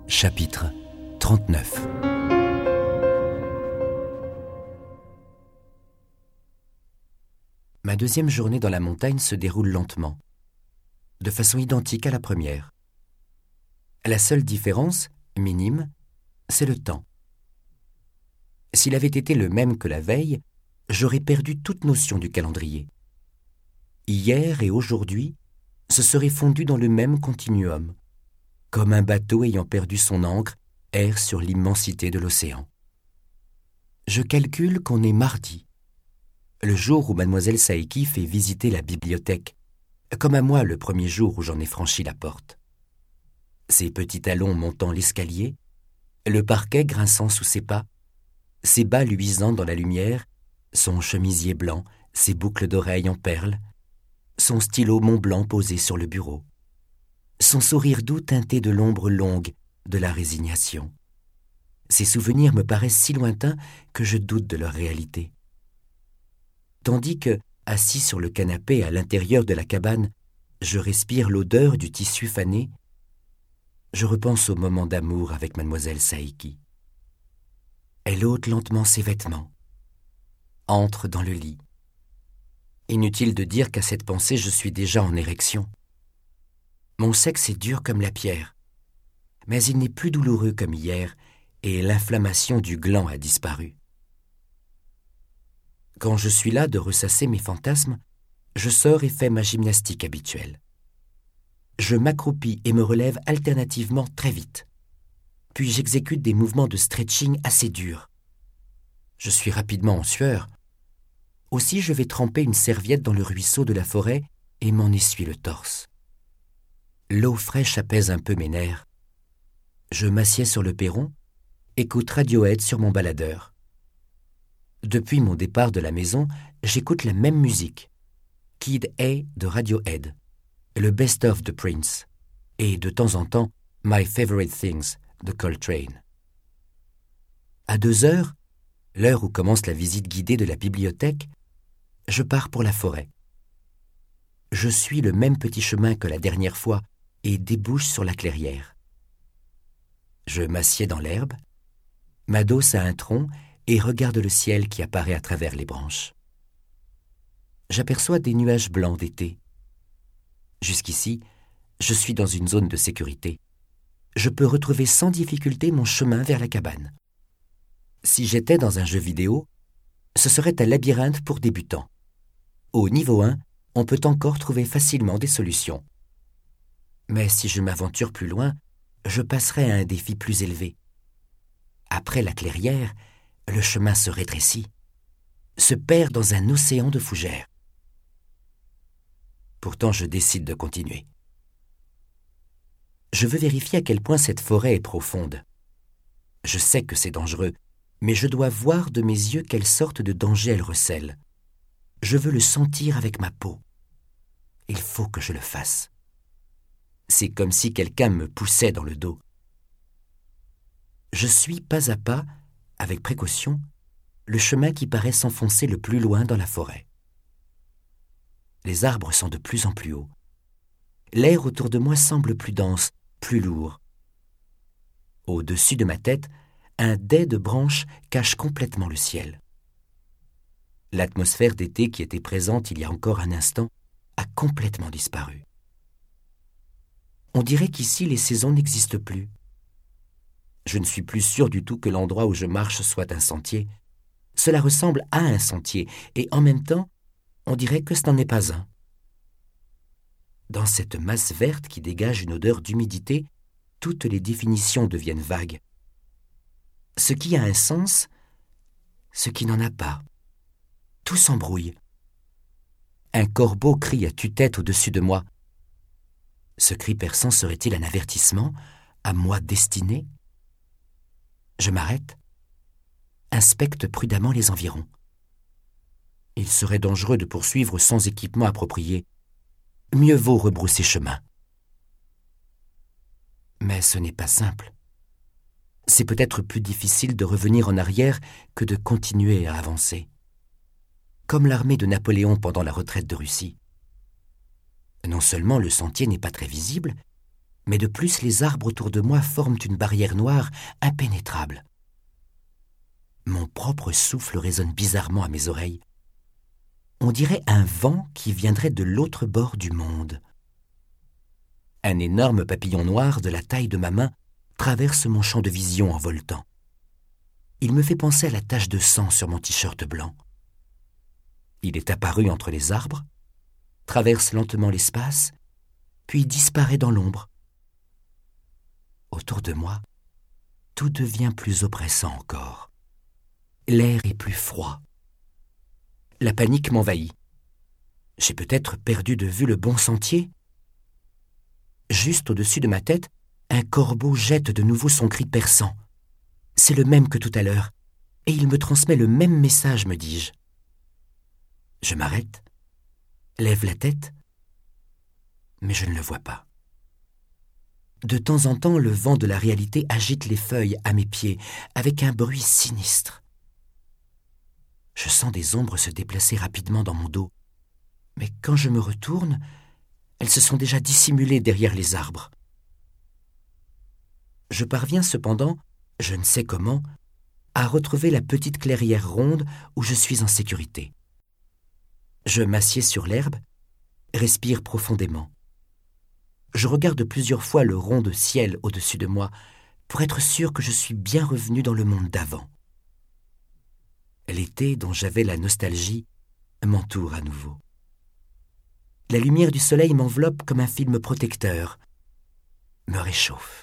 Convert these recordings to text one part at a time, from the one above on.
Chapitre 39. Ma deuxième journée dans la montagne se déroule lentement, de façon identique à la première. La seule différence, minime, c'est le temps. S'il avait été le même que la veille, j'aurais perdu toute notion du calendrier. Hier et aujourd'hui se seraient fondus dans le même continuum, comme un bateau ayant perdu son ancre erre sur l'immensité de l'océan. Je calcule qu'on est mardi, le jour où mademoiselle Saeki fait visiter la bibliothèque, comme à moi le premier jour où j'en ai franchi la porte. Ses petits talons montant l'escalier, le parquet grinçant sous ses pas, ses bas luisant dans la lumière, son chemisier blanc, ses boucles d'oreilles en perles, son stylo Montblanc posé sur le bureau, son sourire doux teinté de l'ombre longue de la résignation. Ces souvenirs me paraissent si lointains que je doute de leur réalité. Tandis que, assis sur le canapé à l'intérieur de la cabane, je respire l'odeur du tissu fané, je repense au moment d'amour avec mademoiselle Saeki. Elle ôte lentement ses vêtements, entre dans le lit. Inutile de dire qu'à cette pensée je suis déjà en érection. Mon sexe est dur comme la pierre, mais il n'est plus douloureux comme hier et l'inflammation du gland a disparu. Quand je suis là de ressasser mes fantasmes, je sors et fais ma gymnastique habituelle. Je m'accroupis et me relève alternativement très vite. Puis j'exécute des mouvements de stretching assez durs. Je suis rapidement en sueur. Aussi je vais tremper une serviette dans le ruisseau de la forêt et m'en essuie le torse. L'eau fraîche apaise un peu mes nerfs. Je m'assieds sur le perron, écoute Radiohead sur mon baladeur. Depuis mon départ de la maison, j'écoute la même musique. Kid A de Radiohead, le Best of de Prince, et de temps en temps My Favorite Things de Coltrane. À 2h, l'heure où commence la visite guidée de la bibliothèque, je pars pour la forêt. Je suis le même petit chemin que la dernière fois et débouche sur la clairière. Je m'assieds dans l'herbe, m'adosse à un tronc et regarde le ciel qui apparaît à travers les branches. J'aperçois des nuages blancs d'été. Jusqu'ici, je suis dans une zone de sécurité. Je peux retrouver sans difficulté mon chemin vers la cabane. Si j'étais dans un jeu vidéo, ce serait un labyrinthe pour débutants. Au niveau 1, on peut encore trouver facilement des solutions. Mais si je m'aventure plus loin, je passerai à un défi plus élevé. Après la clairière, le chemin se rétrécit, se perd dans un océan de fougères. Pourtant, je décide de continuer. Je veux vérifier à quel point cette forêt est profonde. Je sais que c'est dangereux, mais je dois voir de mes yeux quelle sorte de danger elle recèle. Je veux le sentir avec ma peau. Il faut que je le fasse. C'est comme si quelqu'un me poussait dans le dos. Je suis pas à pas, avec précaution, le chemin qui paraît s'enfoncer le plus loin dans la forêt. Les arbres sont de plus en plus hauts. L'air autour de moi semble plus dense, plus lourd. Au-dessus de ma tête, un dais de branches cache complètement le ciel. L'atmosphère d'été qui était présente il y a encore un instant a complètement disparu. On dirait qu'ici les saisons n'existent plus. Je ne suis plus sûr du tout que l'endroit où je marche soit un sentier. Cela ressemble à un sentier, et en même temps, on dirait que ce n'en est pas un. Dans cette masse verte qui dégage une odeur d'humidité, toutes les définitions deviennent vagues. Ce qui a un sens, ce qui n'en a pas. Tout s'embrouille. Un corbeau crie à tue-tête au-dessus de moi. Ce cri perçant serait-il un avertissement, à moi destiné ? Je m'arrête, inspecte prudemment les environs. Il serait dangereux de poursuivre sans équipement approprié. Mieux vaut rebrousser chemin. Mais ce n'est pas simple. C'est peut-être plus difficile de revenir en arrière que de continuer à avancer. Comme l'armée de Napoléon pendant la retraite de Russie. Non seulement le sentier n'est pas très visible, Mais de plus, les arbres autour de moi forment une barrière noire impénétrable. Mon propre souffle résonne bizarrement à mes oreilles. On dirait un vent qui viendrait de l'autre bord du monde. Un énorme papillon noir de la taille de ma main traverse mon champ de vision en voltant. Il me fait penser à la tache de sang sur mon t-shirt blanc. Il est apparu entre les arbres, traverse lentement l'espace, puis disparaît dans l'ombre. Autour de moi, tout devient plus oppressant encore. L'air est plus froid. La panique m'envahit. J'ai peut-être perdu de vue le bon sentier. Juste au-dessus de ma tête, un corbeau jette de nouveau son cri perçant. C'est le même que tout à l'heure, et il me transmet le même message, me dis-je. Je m'arrête, lève la tête, mais je ne le vois pas. De temps en temps, le vent de la réalité agite les feuilles à mes pieds, avec un bruit sinistre. Je sens des ombres se déplacer rapidement dans mon dos, mais quand je me retourne, elles se sont déjà dissimulées derrière les arbres. Je parviens cependant, je ne sais comment, à retrouver la petite clairière ronde où je suis en sécurité. Je m'assieds sur l'herbe, respire profondément. Je regarde plusieurs fois le rond de ciel au-dessus de moi pour être sûr que je suis bien revenu dans le monde d'avant. L'été dont j'avais la nostalgie m'entoure à nouveau. La lumière du soleil m'enveloppe comme un film protecteur, me réchauffe.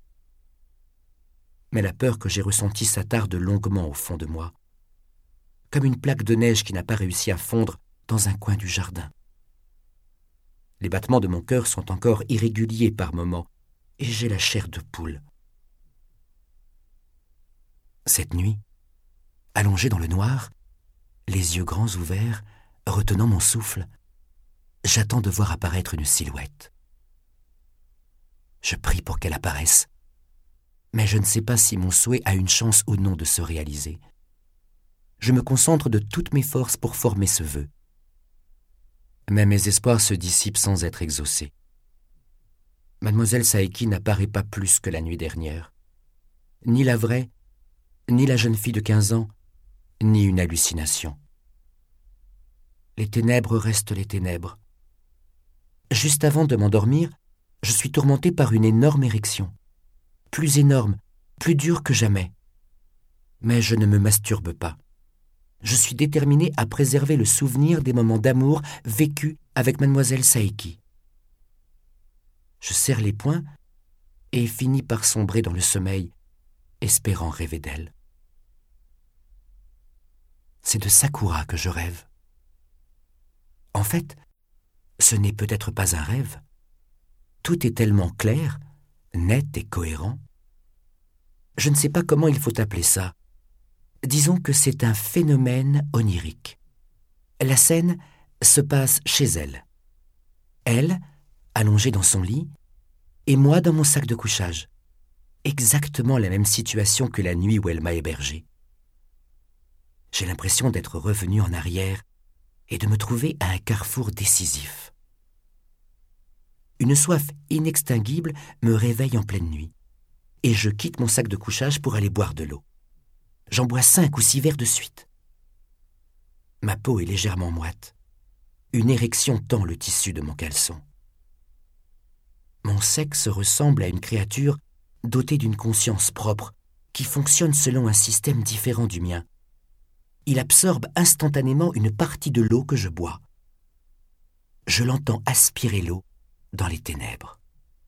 Mais la peur que j'ai ressentie s'attarde longuement au fond de moi, comme une plaque de neige qui n'a pas réussi à fondre dans un coin du jardin. Les battements de mon cœur sont encore irréguliers par moments, et j'ai la chair de poule. Cette nuit, allongé dans le noir, les yeux grands ouverts, retenant mon souffle, j'attends de voir apparaître une silhouette. Je prie pour qu'elle apparaisse, mais je ne sais pas si mon souhait a une chance ou non de se réaliser. Je me concentre de toutes mes forces pour former ce vœu. Mais mes espoirs se dissipent sans être exaucés. Mademoiselle Saeki n'apparaît pas plus que la nuit dernière. Ni la vraie, ni la jeune fille de 15 ans, ni une hallucination. Les ténèbres restent les ténèbres. Juste avant de m'endormir, je suis tourmenté par une énorme érection. Plus énorme, plus dure que jamais. Mais je ne me masturbe pas. Je suis déterminé à préserver le souvenir des moments d'amour vécus avec mademoiselle Saeki. Je serre les poings et finis par sombrer dans le sommeil, espérant rêver d'elle. C'est de Sakura que je rêve. En fait, ce n'est peut-être pas un rêve. Tout est tellement clair, net et cohérent. Je ne sais pas comment il faut appeler ça. Disons que c'est un phénomène onirique. La scène se passe chez elle. Elle, allongée dans son lit, et moi dans mon sac de couchage. Exactement la même situation que la nuit où elle m'a hébergé. J'ai l'impression d'être revenu en arrière et de me trouver à un carrefour décisif. Une soif inextinguible me réveille en pleine nuit, et je quitte mon sac de couchage pour aller boire de l'eau. J'en bois 5 ou 6 verres de suite. Ma peau est légèrement moite. Une érection tend le tissu de mon caleçon. Mon sexe ressemble à une créature dotée d'une conscience propre qui fonctionne selon un système différent du mien. Il absorbe instantanément une partie de l'eau que je bois. Je l'entends aspirer l'eau dans les ténèbres.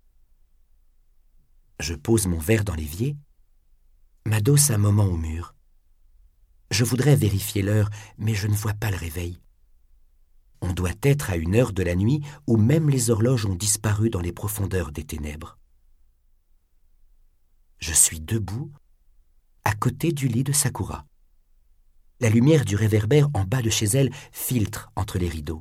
Je pose mon verre dans l'évier, m'adosse un moment au mur. Je voudrais vérifier l'heure, mais je ne vois pas le réveil. On doit être à une heure de la nuit où même les horloges ont disparu dans les profondeurs des ténèbres. Je suis debout, à côté du lit de Sakura. La lumière du réverbère en bas de chez elle filtre entre les rideaux.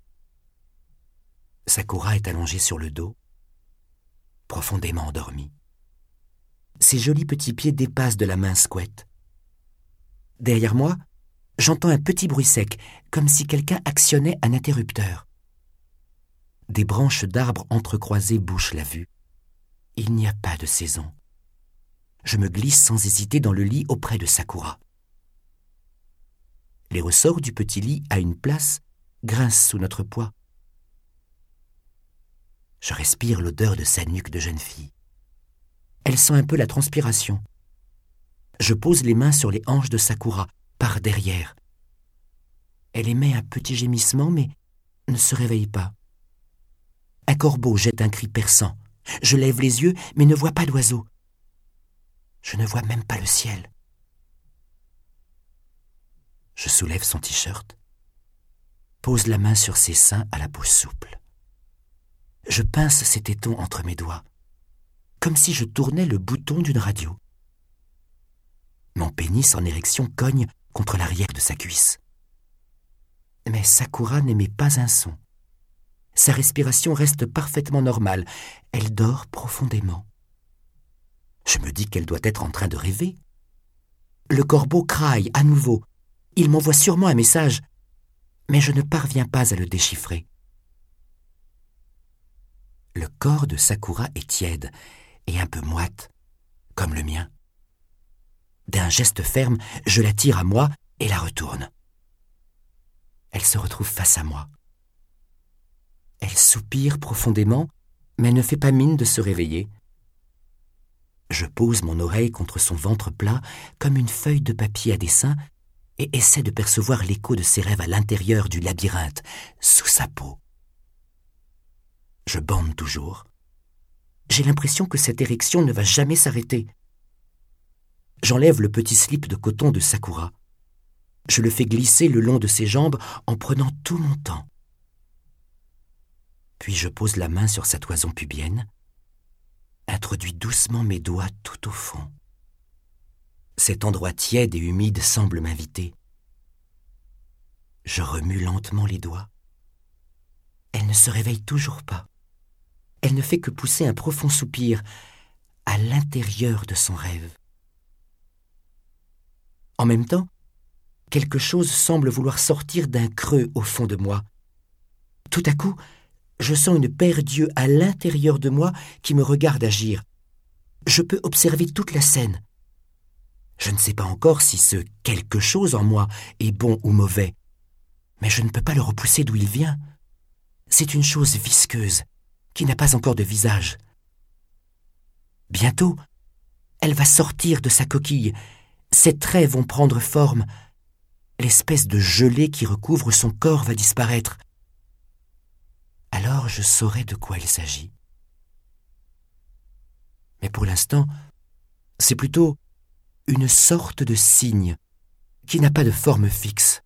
Sakura est allongée sur le dos, profondément endormie. Ses jolis petits pieds dépassent de la mince couette. Derrière moi, j'entends un petit bruit sec, comme si quelqu'un actionnait un interrupteur. Des branches d'arbres entrecroisées bouchent la vue. Il n'y a pas de saison. Je me glisse sans hésiter dans le lit auprès de Sakura. Les ressorts du petit lit à une place grincent sous notre poids. Je respire l'odeur de sa nuque de jeune fille. Elle sent un peu la transpiration. Je pose les mains sur les hanches de Sakura, par derrière. Elle émet un petit gémissement, mais ne se réveille pas. Un corbeau jette un cri perçant. Je lève les yeux, mais ne vois pas d'oiseau. Je ne vois même pas le ciel. Je soulève son t-shirt, pose la main sur ses seins à la peau souple. Je pince ses tétons entre mes doigts, comme si je tournais le bouton d'une radio. Mon pénis en érection cogne contre l'arrière de sa cuisse. Mais Sakura n'émet pas un son. Sa respiration reste parfaitement normale. Elle dort profondément. Je me dis qu'elle doit être en train de rêver. Le corbeau craille à nouveau. Il m'envoie sûrement un message, mais je ne parviens pas à le déchiffrer. Le corps de Sakura est tiède et un peu moite, comme le mien. D'un geste ferme, je la tire à moi et la retourne. Elle se retrouve face à moi. Elle soupire profondément, mais ne fait pas mine de se réveiller. Je pose mon oreille contre son ventre plat comme une feuille de papier à dessin et essaie de percevoir l'écho de ses rêves à l'intérieur du labyrinthe, sous sa peau. Je bande toujours. J'ai l'impression que cette érection ne va jamais s'arrêter. J'enlève le petit slip de coton de Sakura. Je le fais glisser le long de ses jambes en prenant tout mon temps. Puis je pose la main sur sa toison pubienne, introduis doucement mes doigts tout au fond. Cet endroit tiède et humide semble m'inviter. Je remue lentement les doigts. Elle ne se réveille toujours pas. Elle ne fait que pousser un profond soupir à l'intérieur de son rêve. En même temps, quelque chose semble vouloir sortir d'un creux au fond de moi. Tout à coup, je sens une paire d'yeux à l'intérieur de moi qui me regarde agir. Je peux observer toute la scène. Je ne sais pas encore si ce quelque chose en moi est bon ou mauvais, mais je ne peux pas le repousser d'où il vient. C'est une chose visqueuse, qui n'a pas encore de visage. Bientôt, elle va sortir de sa coquille. Ses traits vont prendre forme. L'espèce de gelée qui recouvre son corps va disparaître. Alors je saurai de quoi il s'agit. Mais pour l'instant, c'est plutôt une sorte de cygne qui n'a pas de forme fixe.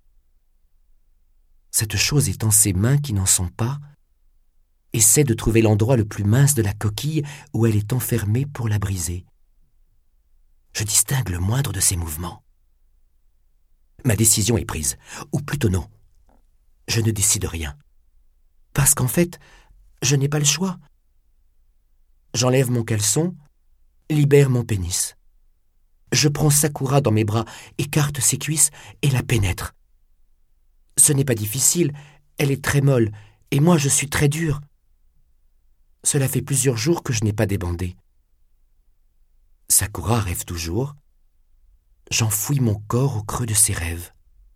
Cette chose étend ses mains qui n'en sont pas, essaie de trouver l'endroit le plus mince de la coquille où elle est enfermée pour la briser. Je distingue le moindre de ses mouvements. Ma décision est prise, ou plutôt non. Je ne décide rien. Parce qu'en fait, je n'ai pas le choix. J'enlève mon caleçon, libère mon pénis. Je prends Sakura dans mes bras, écarte ses cuisses et la pénètre. Ce n'est pas difficile, elle est très molle, et moi je suis très dur. Cela fait plusieurs jours que je n'ai pas débandé. Sakura rêve toujours. J'enfouis mon corps au creux de ses rêves.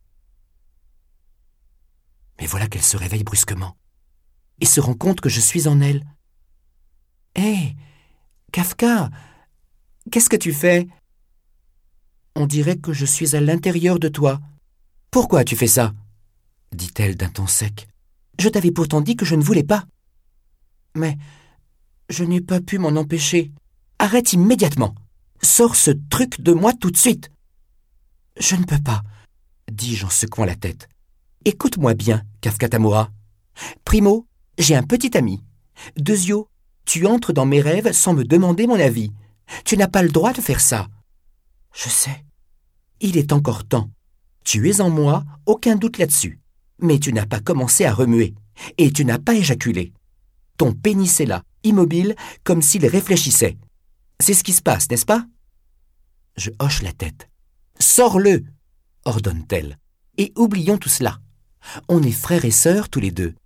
Mais voilà qu'elle se réveille brusquement et se rend compte que je suis en elle. « Hé, Kafka, qu'est-ce que tu fais ?»« On dirait que je suis à l'intérieur de toi. »« Pourquoi tu fais ça ?» dit-elle d'un ton sec. « Je t'avais pourtant dit que je ne voulais pas. »« Mais je n'ai pas pu m'en empêcher. Arrête immédiatement. Sors ce truc de moi tout de suite. »« Je ne peux pas, » dis-je en secouant la tête. « Écoute-moi bien, Kafka Tamura. Primo, j'ai un petit ami. Deuxio, tu entres dans mes rêves sans me demander mon avis. Tu n'as pas le droit de faire ça. »« Je sais. Il est encore temps. Tu es en moi, aucun doute là-dessus. Mais tu n'as pas commencé à remuer. Et tu n'as pas éjaculé. Ton pénis est là, immobile, comme s'il réfléchissait. C'est ce qui se passe, n'est-ce pas ?» Je hoche la tête. « Sors-le !» ordonne-t-elle. « Et oublions tout cela. On est frères et sœurs tous les deux.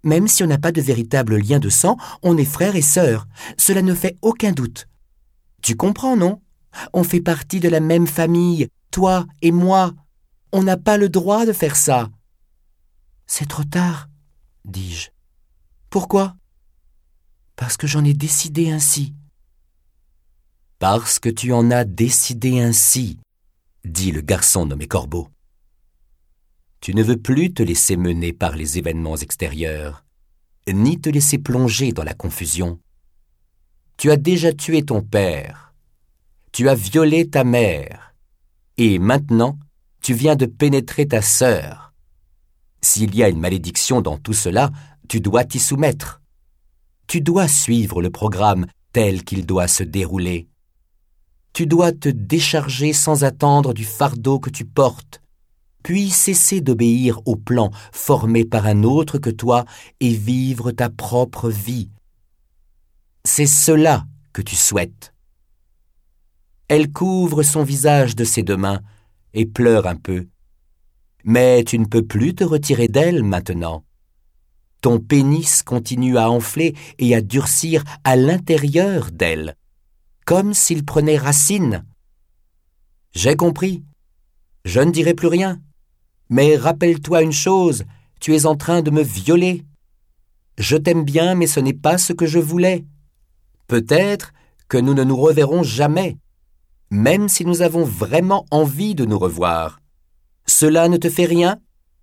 Même si on n'a pas de véritable lien de sang, on est frères et sœurs. Cela ne fait aucun doute. Tu comprends, non? On fait partie de la même famille, toi et moi. On n'a pas le droit de faire ça. C'est trop tard, dis-je. Pourquoi? Parce que j'en ai décidé ainsi. Parce que tu en as décidé ainsi, dit le garçon nommé Corbeau. Tu ne veux plus te laisser mener par les événements extérieurs, ni te laisser plonger dans la confusion. Tu as déjà tué ton père, tu as violé ta mère, et maintenant tu viens de pénétrer ta sœur. S'il y a une malédiction dans tout cela, tu dois t'y soumettre. Tu dois suivre le programme tel qu'il doit se dérouler. Tu dois te décharger sans attendre du fardeau que tu portes, puis cesser d'obéir au plan formé par un autre que toi et vivre ta propre vie. C'est cela que tu souhaites. Elle couvre son visage de ses deux mains et pleure un peu. Mais tu ne peux plus te retirer d'elle maintenant. Ton pénis continue à enfler et à durcir à l'intérieur d'elle, comme s'il prenait racine. J'ai compris. Je ne dirai plus rien. Mais rappelle-toi une chose, tu es en train de me violer. Je t'aime bien, mais ce n'est pas ce que je voulais. Peut-être que nous ne nous reverrons jamais, même si nous avons vraiment envie de nous revoir. Cela ne te fait rien?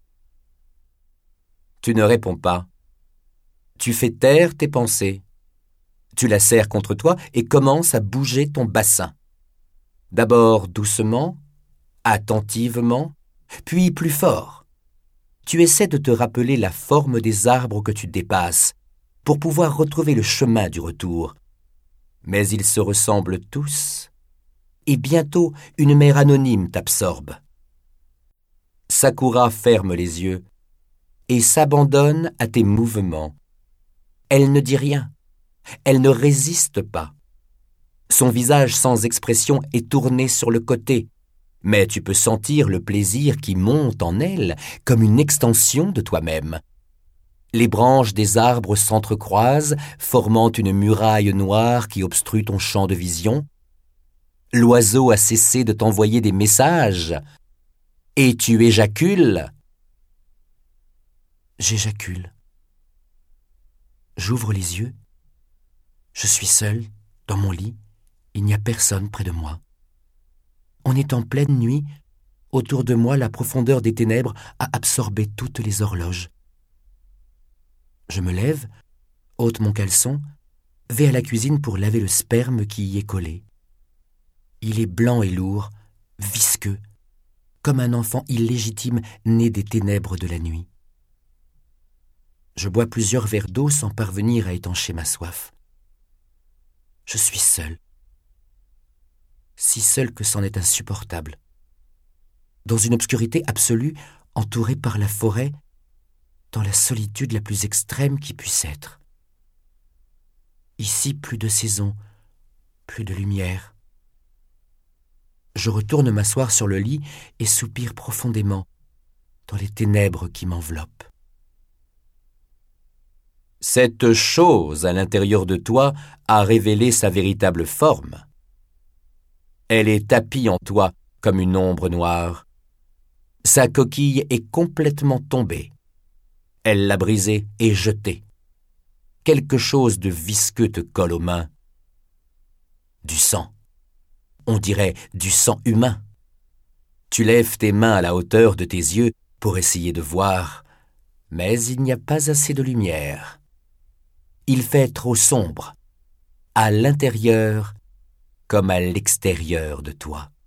Tu ne réponds pas. Tu fais taire tes pensées. Tu la serres contre toi et commences à bouger ton bassin. D'abord doucement, attentivement, puis plus fort. Tu essaies de te rappeler la forme des arbres que tu dépasses pour pouvoir retrouver le chemin du retour. Mais ils se ressemblent tous, et bientôt une mer anonyme t'absorbe. Sakura ferme les yeux et s'abandonne à tes mouvements. Elle ne dit rien. Elle ne résiste pas. Son visage sans expression est tourné sur le côté, mais tu peux sentir le plaisir qui monte en elle comme une extension de toi-même. Les branches des arbres s'entrecroisent, formant une muraille noire qui obstrue ton champ de vision. L'oiseau a cessé de t'envoyer des messages, et tu éjacules. J'éjacule. J'ouvre les yeux. Je suis seul, dans mon lit. Il n'y a personne près de moi. On est en pleine nuit. Autour de moi, la profondeur des ténèbres a absorbé toutes les horloges. Je me lève, ôte mon caleçon, vais à la cuisine pour laver le sperme qui y est collé. Il est blanc et lourd, visqueux, comme un enfant illégitime né des ténèbres de la nuit. Je bois plusieurs verres d'eau sans parvenir à étancher ma soif. Je suis seul. Si seul que c'en est insupportable. Dans une obscurité absolue, entouré par la forêt, dans la solitude la plus extrême qui puisse être. Ici, plus de saison, plus de lumière. Je retourne m'asseoir sur le lit et soupire profondément dans les ténèbres qui m'enveloppent. Cette chose à l'intérieur de toi a révélé sa véritable forme. Elle est tapie en toi comme une ombre noire. Sa coquille est complètement tombée. Elle l'a brisée et jetée. Quelque chose de visqueux te colle aux mains. Du sang. On dirait du sang humain. Tu lèves tes mains à la hauteur de tes yeux pour essayer de voir, mais il n'y a pas assez de lumière. Il fait trop sombre, à l'intérieur comme à l'extérieur de toi.